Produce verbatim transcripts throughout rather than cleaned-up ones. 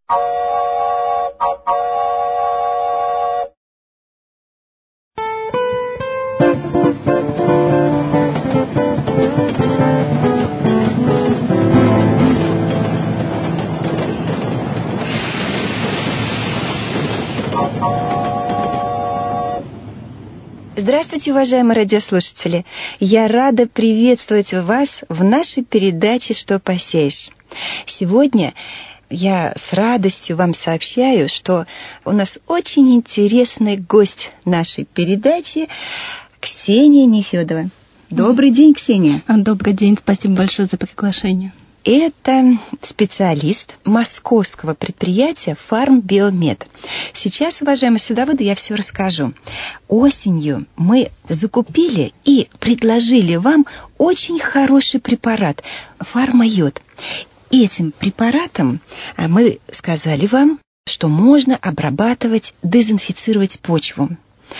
Здравствуйте, уважаемые радиослушатели! Я рада приветствовать вас в нашей передаче «Что посеешь?». Сегодня я с радостью вам сообщаю, что у нас очень интересный гость нашей передачи — Ксения Нефёдова. Добрый день, Ксения! Добрый день, спасибо большое за приглашение. Это специалист московского предприятия «Фармбиомед». Сейчас, уважаемые садоводы, я все расскажу. Осенью мы закупили и предложили вам очень хороший препарат «Фармайод». Этим препаратом мы сказали вам, что можно обрабатывать, дезинфицировать почву.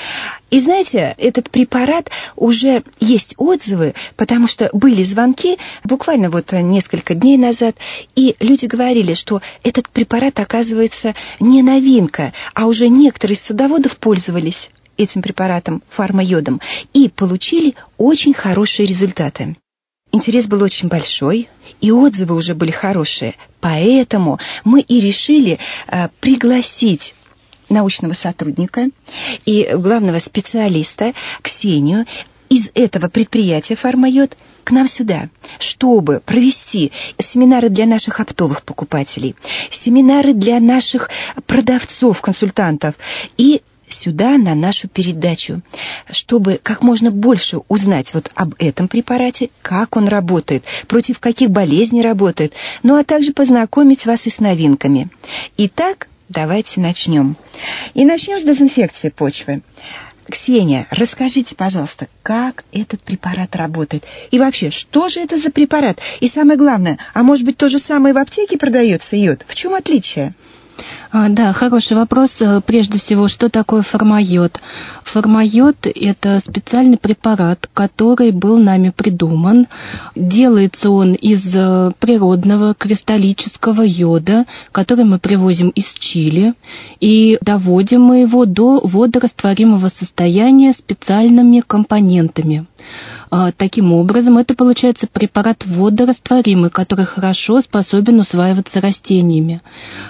И знаете, этот препарат, уже есть отзывы, потому что были звонки буквально вот несколько дней назад, и люди говорили, что этот препарат, оказывается, не новинка, а уже некоторые из садоводов пользовались этим препаратом, фармайодом, и получили очень хорошие результаты. Интерес был очень большой, и отзывы уже были хорошие, поэтому мы и решили а, пригласить научного сотрудника и главного специалиста Ксению из этого предприятия «Фармайод» к нам сюда, чтобы провести семинары для наших оптовых покупателей, семинары для наших продавцов, консультантов и сюда, на нашу передачу, чтобы как можно больше узнать вот об этом препарате, как он работает, против каких болезней работает, ну а также познакомить вас и с новинками. Итак, давайте начнем. И начнем с дезинфекции почвы. Ксения, расскажите, пожалуйста, как этот препарат работает? И вообще, что же это за препарат? И самое главное, а может быть, то же самое в аптеке продается йод? В чем отличие? А, да, хороший вопрос. Прежде всего, что такое фармайод? Фармайод – это специальный препарат, который был нами придуман. Делается он из природного кристаллического йода, который мы привозим из Чили, и доводим мы его до водорастворимого состояния специальными компонентами. Таким образом, это получается препарат водорастворимый, который хорошо способен усваиваться растениями.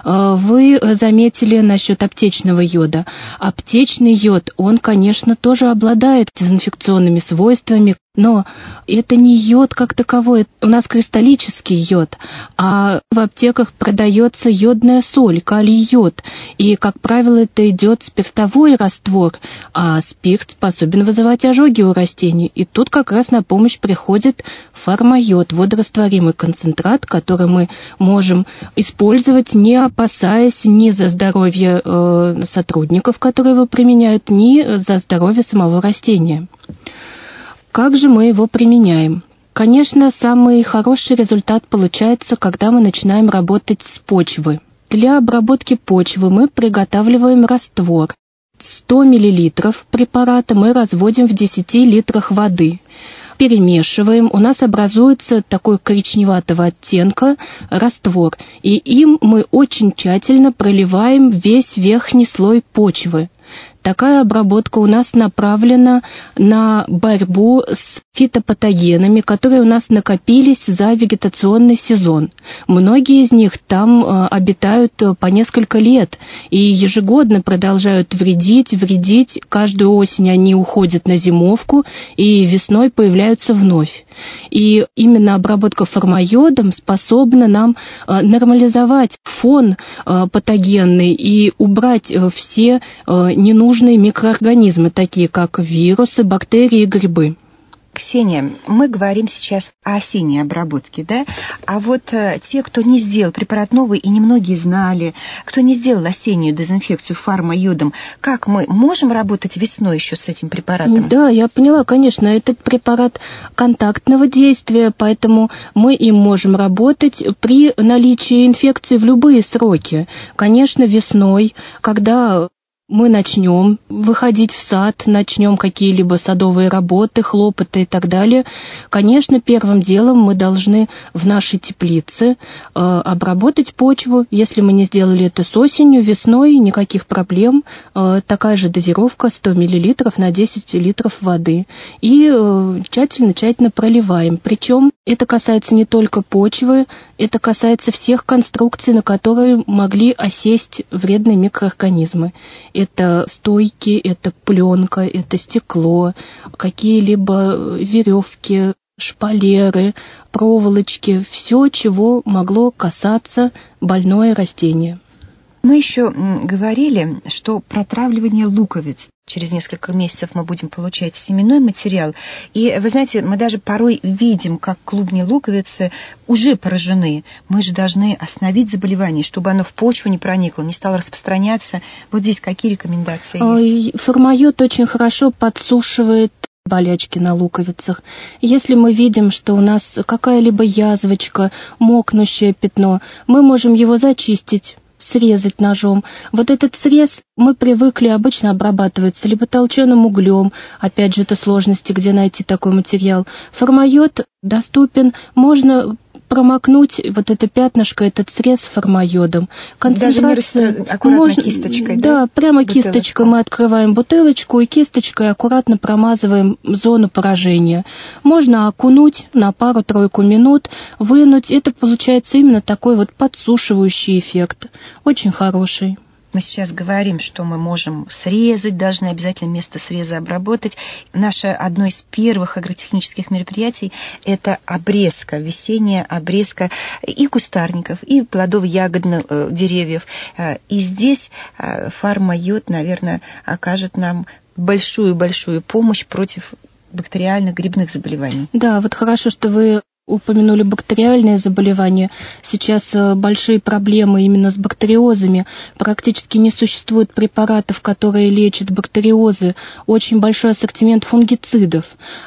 Вы заметили насчет аптечного йода. Аптечный йод, он, конечно, тоже обладает дезинфекционными свойствами, но это не йод как таковой, у нас кристаллический йод, а в аптеках продается йодная соль, калий-йод, и, как правило, это идет спиртовой раствор, а спирт способен вызывать ожоги у растений, и тут как раз на помощь приходит фармайод, водорастворимый концентрат, который мы можем использовать, не опасаясь ни за здоровье э, сотрудников, которые его применяют, ни за здоровье самого растения. Как же мы его применяем? Конечно, самый хороший результат получается, когда мы начинаем работать с почвы. Для обработки почвы мы приготавливаем раствор. сто миллилитров препарата мы разводим в десяти литрах воды. Перемешиваем, у нас образуется такой коричневатого оттенка раствор, и им мы очень тщательно проливаем весь верхний слой почвы. Такая обработка у нас направлена на борьбу с фитопатогенами, которые у нас накопились за вегетационный сезон. Многие из них там э, обитают по несколько лет и ежегодно продолжают вредить, вредить. Каждую осень они уходят на зимовку и весной появляются вновь. И именно обработка фармайодом способна нам э, нормализовать фон э, патогенный и убрать э, все э, ненужные микроорганизмы, такие как вирусы, бактерии и грибы. Ксения, мы говорим сейчас о осенней обработке, да? А вот э, те, кто не сделал препарат новый, и немногие знали, кто не сделал осеннюю дезинфекцию фармайодом, как мы можем работать весной еще с этим препаратом? Да, я поняла, конечно, этот препарат контактного действия, поэтому мы им можем работать при наличии инфекции в любые сроки. Конечно, весной, когда мы начнем выходить в сад, начнем какие-либо садовые работы, хлопоты и так далее, конечно, первым делом мы должны в нашей теплице э, обработать почву. Если мы не сделали это с осенью, весной, никаких проблем. Э, такая же дозировка сто миллилитров на десять литров воды. И э, тщательно-тщательно проливаем. Причем это касается не только почвы, это касается всех конструкций, на которые могли осесть вредные микроорганизмы. Это стойки, это пленка, это стекло, какие-либо веревки, шпалеры, проволочки, все, чего могло касаться больное растение. Мы еще говорили, что протравливание луковиц. Через несколько месяцев мы будем получать семенной материал. И, вы знаете, мы даже порой видим, как клубни луковицы уже поражены. Мы же должны остановить заболевание, чтобы оно в почву не проникло, не стало распространяться. Вот здесь какие рекомендации есть? Формайот очень хорошо подсушивает болячки на луковицах. Если мы видим, что у нас какая-либо язвочка, мокнущее пятно, мы можем его зачистить, срезать ножом. Вот этот срез мы привыкли, обычно обрабатывается либо толченым углем, опять же, это сложности, где найти такой материал. Формайот доступен, можно промокнуть вот это пятнышко, этот срез формайодом. Концентрация... Даже аккуратно можно... кисточкой, да? Да, прямо Бутылочку. Кисточкой мы открываем бутылочку и кисточкой аккуратно промазываем зону поражения. Можно окунуть на пару-тройку минут, вынуть. Это получается именно такой вот подсушивающий эффект. Очень хороший. Мы сейчас говорим, что мы можем срезать, должны обязательно место среза обработать. Наше одно из первых агротехнических мероприятий – это обрезка, весенняя обрезка и кустарников, и плодово-ягодных деревьев. И здесь Фармайот, наверное, окажет нам большую-большую помощь против бактериальных грибных заболеваний. Да, вот хорошо, что вы упомянули бактериальные заболевания. Сейчас большие проблемы именно с бактериозами. Практически не существует препаратов, которые лечат бактериозы. Очень большой ассортимент фунгицидов.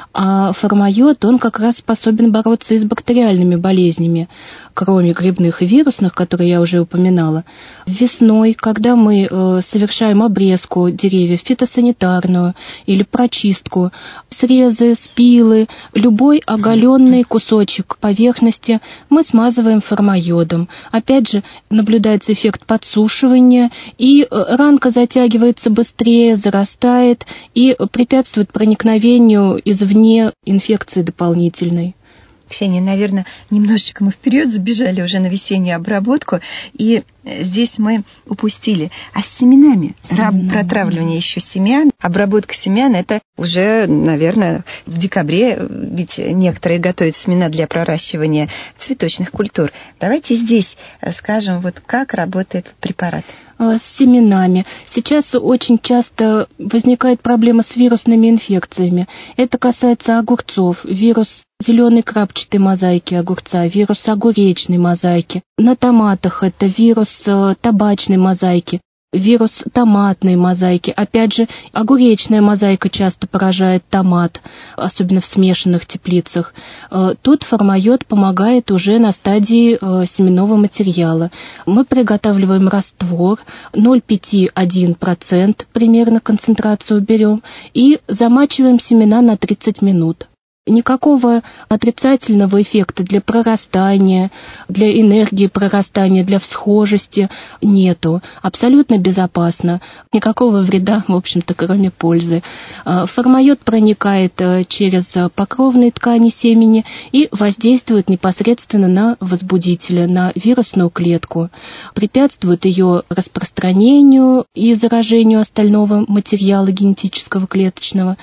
А Фармайот, он как раз способен бороться и с бактериальными болезнями, кроме грибных и вирусных, которые я уже упоминала. Весной, когда мы э, совершаем обрезку деревьев, фитосанитарную или прочистку, срезы, спилы, любой оголенный кусочек поверхности мы смазываем формайодом. Опять же, наблюдается эффект подсушивания, и ранка затягивается быстрее, зарастает и препятствует проникновению извне инфекции дополнительной. Ксения, наверное, немножечко мы вперед забежали уже на весеннюю обработку, и здесь мы упустили. А с семенами? Семена. Протравливание еще семян, обработка семян, это уже, наверное, в декабре, ведь некоторые готовят семена для проращивания цветочных культур. Давайте здесь скажем, вот как работает препарат. С семенами. Сейчас очень часто возникает проблема с вирусными инфекциями. Это касается огурцов. Вирус зеленой крапчатой мозаики огурца, вирус огуречной мозаики. На томатах это вирус табачной мозаики, вирус томатной мозаики. Опять же, огуречная мозаика часто поражает томат, особенно в смешанных теплицах. Тут Фармайот помогает уже на стадии семенного материала. Мы приготавливаем раствор, ноль целых пять десятых — один процент примерно концентрацию берем, и замачиваем семена на тридцать минут. Никакого отрицательного эффекта для прорастания, для энергии прорастания, для всхожести нету. Абсолютно безопасно. Никакого вреда, в общем-то, кроме пользы. Фармайот проникает через покровные ткани семени и воздействует непосредственно на возбудителя, на вирусную клетку. Препятствует ее распространению и заражению остального материала генетического клеточного.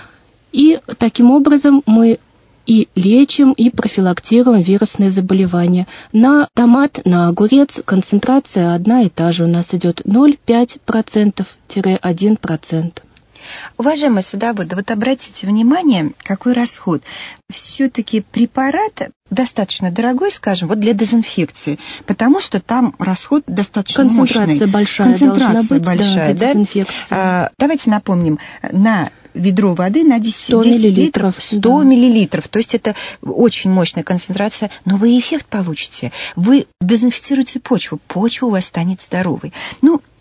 И таким образом мы и лечим, и профилактируем вирусные заболевания. На томат, на огурец концентрация одна и та же. У нас идет ноль целых пять десятых процента - один процент. Уважаемые садоводы, вот обратите внимание, какой расход. Все-таки препарат достаточно дорогой, скажем, вот для дезинфекции, потому что там расход достаточно Концентрация мощный. большая Концентрация должна быть, большая, да, да? дезинфекции. А, давайте напомним, на ведро воды на десять, сто миллилитров. сто миллилитров. То есть это очень мощная концентрация, но вы эффект получите. Вы дезинфицируете почву, почва у вас станет здоровой. Ну,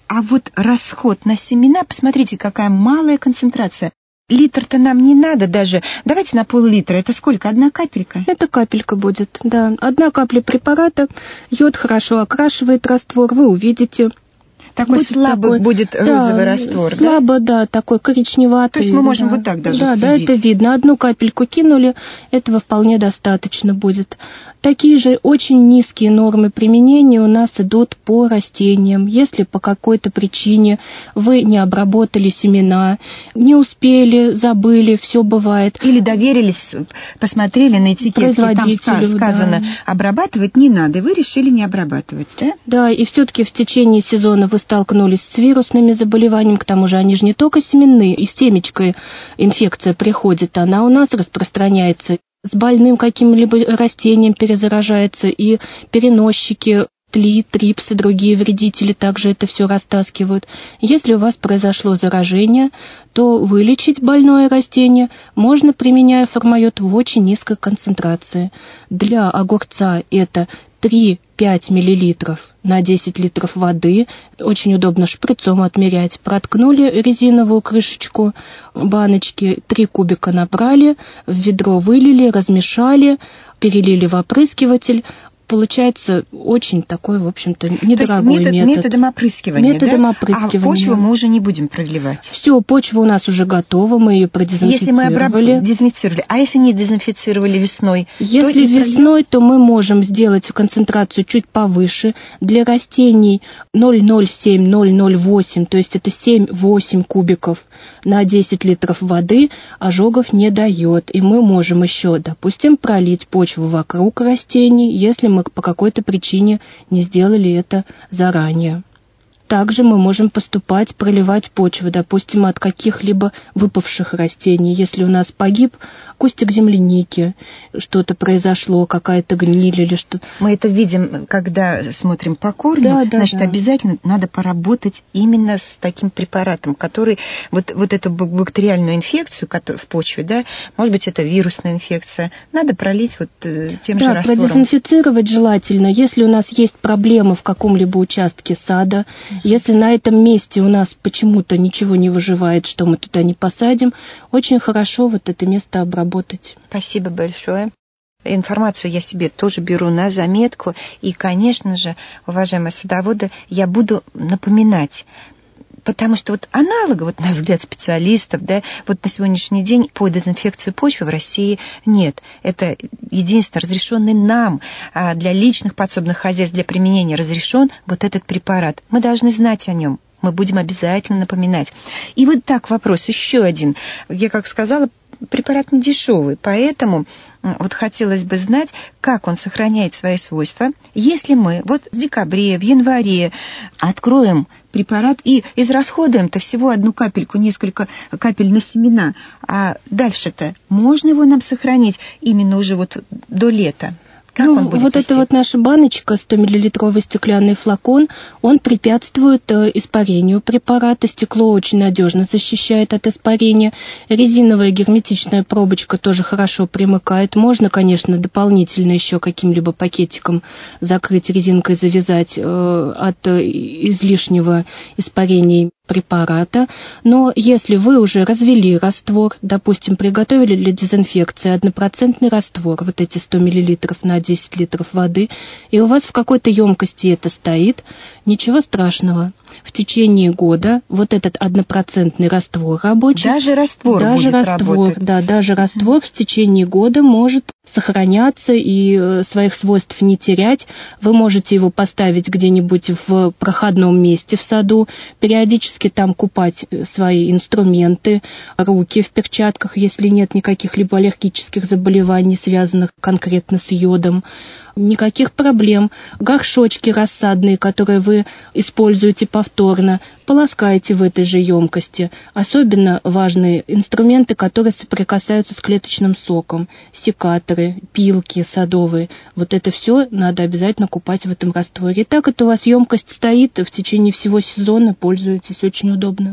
А вот расход на семена, посмотрите, какая малая концентрация. Литр-то нам не надо даже. Давайте на пол-литра. Это сколько? Одна капелька? Это капелька будет, да. Одна капля препарата. Йод хорошо окрашивает раствор, вы увидите. Такой будет слабый такой, будет розовый да, раствор, слабо, да? да, такой коричневатый. То есть мы можем да. вот так даже Да, судить. да, это видно. Одну капельку кинули, этого вполне достаточно будет. Такие же очень низкие нормы применения у нас идут по растениям. Если по какой-то причине вы не обработали семена, не успели, забыли, все бывает. Или доверились, посмотрели на этикетке, там сказано, да. обрабатывать не надо, и вы решили не обрабатывать, да? Да, и все-таки в течение сезона вы столкнулись с вирусными заболеваниями, к тому же они же не только семенные, и с темечкой инфекция приходит, она у нас распространяется. С больным каким-либо растением перезаражается, и переносчики, тли, трипсы, другие вредители также это все растаскивают. Если у вас произошло заражение, то вылечить больное растение можно, применяя формайот в очень низкой концентрации. Для огурца это три-пять миллилитров на десять литров воды. Очень удобно шприцом отмерять. Проткнули резиновую крышечку баночки, три кубика набрали, в ведро вылили, размешали, перелили в опрыскиватель. Получается очень такой, в общем-то, недорогой метод, метод. Методом опрыскивания, Методом да? опрыскивания. А почву мы уже не будем проливать? Все, почва у нас уже готова, мы ее продезинфицировали. Если мы обраб... дезинфицировали, а если не дезинфицировали весной? Если то весной, то мы можем сделать концентрацию чуть повыше. Для растений ноль целых ноль семь - ноль целых ноль восемь, то есть это семь-восемь кубиков на десять литров воды, ожогов не дает. И мы можем еще, допустим, пролить почву вокруг растений, если мы по какой-то причине не сделали это заранее. Также мы можем поступать, проливать почву, допустим, от каких-либо выпавших растений. Если у нас погиб кустик земляники, что-то произошло, какая-то гниль или что-то. Мы это видим, когда смотрим по корню, да, да, значит, да. обязательно надо поработать именно с таким препаратом, который вот, вот эту бактериальную инфекцию, которая в почве, да, может быть, это вирусная инфекция, надо пролить вот тем да, же раствором. Продезинфицировать желательно, если у нас есть проблемы в каком-либо участке сада. Если на этом месте у нас почему-то ничего не выживает, что мы туда не посадим, очень хорошо вот это место обработать. Спасибо большое. Информацию я себе тоже беру на заметку. И, конечно же, уважаемые садоводы, я буду напоминать. Потому что вот аналога, вот на взгляд специалистов, да, вот на сегодняшний день по дезинфекции почвы в России нет. Это единственное разрешенный нам, а для личных подсобных хозяйств, для применения разрешен вот этот препарат. Мы должны знать о нем. Мы будем обязательно напоминать. И вот так вопрос еще один. Я, как сказала, препарат не дешевый, поэтому вот хотелось бы знать, как он сохраняет свои свойства. Если мы вот в декабре, в январе откроем препарат и израсходуем-то всего одну капельку, несколько капель на семена, а дальше-то можно его нам сохранить именно уже вот до лета? Как ну, он будет вот вести? эта вот наша баночка, сто миллилитровый стеклянный флакон, он препятствует э, испарению препарата. Стекло очень надежно защищает от испарения. Резиновая герметичная пробочка тоже хорошо примыкает. Можно, конечно, дополнительно еще каким-либо пакетиком закрыть резинкой, завязать э, от э, излишнего испарения препарата, но если вы уже развели раствор, допустим, приготовили для дезинфекции однопроцентный раствор, вот эти сто миллилитров на десять литров воды, и у вас в какой-то емкости это стоит, ничего страшного. В течение года вот этот однопроцентный раствор рабочий... Даже раствор даже будет раствор, работать. Да, даже uh-huh. раствор в течение года может сохраняться и своих свойств не терять. Вы можете его поставить где-нибудь в проходном месте в саду, периодически там купать свои инструменты, руки в перчатках, если нет никаких либо аллергических заболеваний, связанных конкретно с йодом. Никаких проблем. Горшочки рассадные, которые вы используете повторно, полоскайте в этой же емкости. Особенно важны инструменты, которые соприкасаются с клеточным соком. Секаторы, пилки садовые. Вот это все надо обязательно купать в этом растворе. И так это у вас емкость стоит, в течение всего сезона пользуетесь. Очень удобно.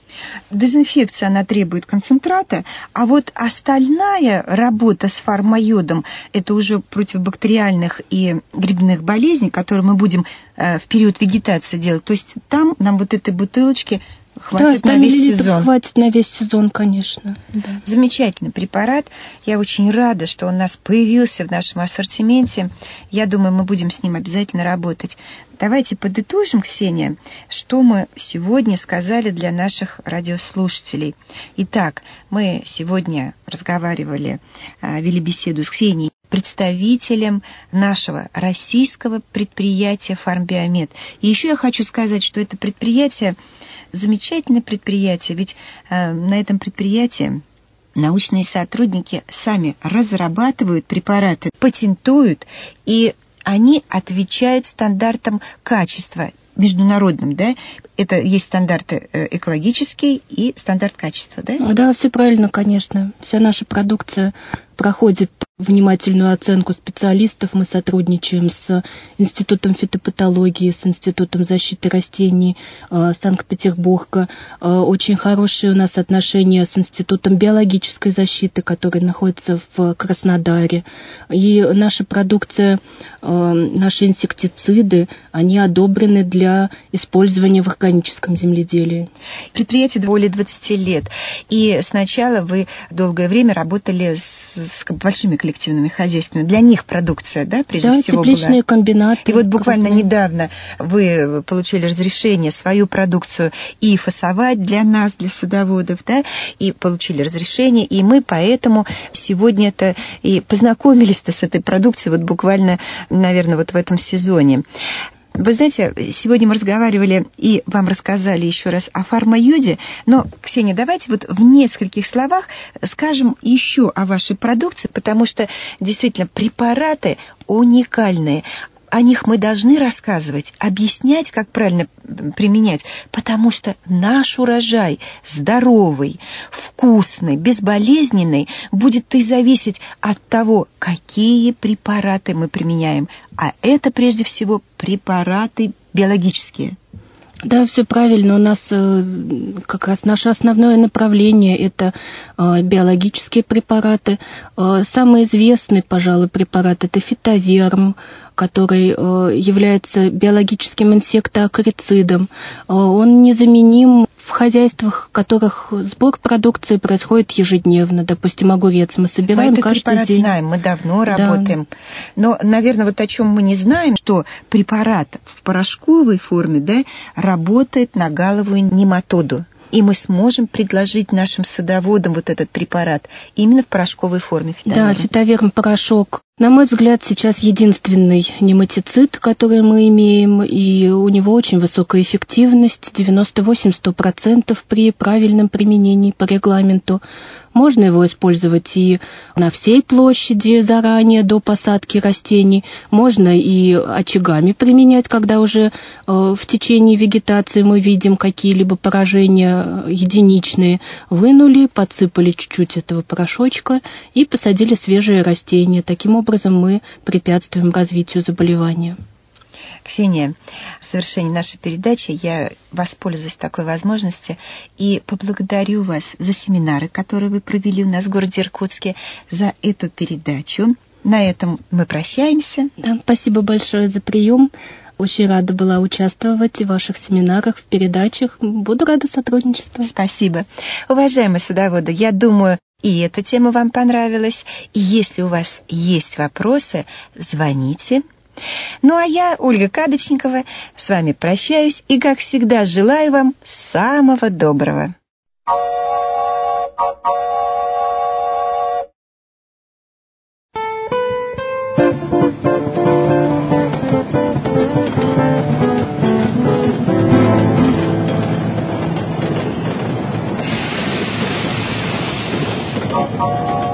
Дезинфекция, она требует концентрата, а вот остальная работа с фармайодом, это уже противобактериальных и грибных болезней, которые мы будем э, в период вегетации делать. То есть там нам вот этой бутылочки хватит да, на весь сезон. Хватит на весь сезон, конечно. Да. Замечательный препарат. Я очень рада, что он у нас появился в нашем ассортименте. Я думаю, мы будем с ним обязательно работать. Давайте подытожим, Ксения, что мы сегодня сказали для наших радиослушателей. Итак, мы сегодня разговаривали, вели беседу с Ксенией, представителем нашего российского предприятия «Фармбиомед». И еще я хочу сказать, что это предприятие, замечательное предприятие, ведь э, на этом предприятии научные сотрудники сами разрабатывают препараты, патентуют, и они отвечают стандартам качества международным, да? Это есть стандарты экологические и стандарт качества, да? Да, все правильно, конечно. Вся наша продукция проходит внимательную оценку специалистов. Мы сотрудничаем с Институтом фитопатологии, с Институтом защиты растений э, Санкт-Петербурга. Э, очень хорошие у нас отношения с Институтом биологической защиты, который находится в Краснодаре. И наша продукция, э, наши инсектициды, они одобрены для использования в органическом земледелии. Предприятие более двадцати лет. И сначала вы долгое время работали с, с большими коллективными хозяйствами. Для них продукция, да, прежде да, всего, тепличные была. комбинаты. И вот буквально крупные. недавно вы получили разрешение свою продукцию и фасовать для нас, для садоводов, да, и получили разрешение, и мы поэтому сегодня-то и познакомились-то с этой продукцией вот буквально, наверное, вот в этом сезоне. Вы знаете, сегодня мы разговаривали и вам рассказали еще раз о фармайоде, но, Ксения, давайте вот в нескольких словах скажем еще о вашей продукции, потому что действительно препараты уникальные. О них мы должны рассказывать, объяснять, как правильно применять, потому что наш урожай здоровый, вкусный, безболезненный будет и зависеть от того, какие препараты мы применяем. А это, прежде всего, препараты биологические. Да, все правильно. У нас как раз наше основное направление – это биологические препараты. Самый известный, пожалуй, препарат – это фитоверм, который является биологическим инсектоакарицидом. Он незаменим в хозяйствах, в которых сбор продукции происходит ежедневно. Допустим, огурец мы собираем мы каждый препарат день. Знаем, мы давно да. работаем. Но, наверное, вот о чем мы не знаем, что препарат в порошковой форме, да, работает на галовую нематоду. И мы сможем предложить нашим садоводам вот этот препарат именно в порошковой форме. Фитоверм. Да, фитоверм порошок. На мой взгляд, сейчас единственный нематицид, который мы имеем, и у него очень высокая эффективность, девяносто восемь - сто процентов при правильном применении по регламенту. Можно его использовать и на всей площади заранее, до посадки растений. Можно и очагами применять, когда уже э, в течение вегетации мы видим какие-либо поражения единичные. Вынули, подсыпали чуть-чуть этого порошочка и посадили свежие растения. Таким образом мы препятствуем развитию заболевания. Ксения, в завершении нашей передачи я воспользуюсь такой возможностью и поблагодарю вас за семинары, которые вы провели у нас в городе Иркутске, за эту передачу. На этом мы прощаемся. Да, спасибо большое за прием. Очень рада была участвовать в ваших семинарах, в передачах. Буду рада сотрудничеству. Спасибо. Уважаемые садоводы, я думаю, и эта тема вам понравилась. И если у вас есть вопросы, звоните. Ну, а я, Ольга Кадочникова, с вами прощаюсь и, как всегда, желаю вам самого доброго. Thank you.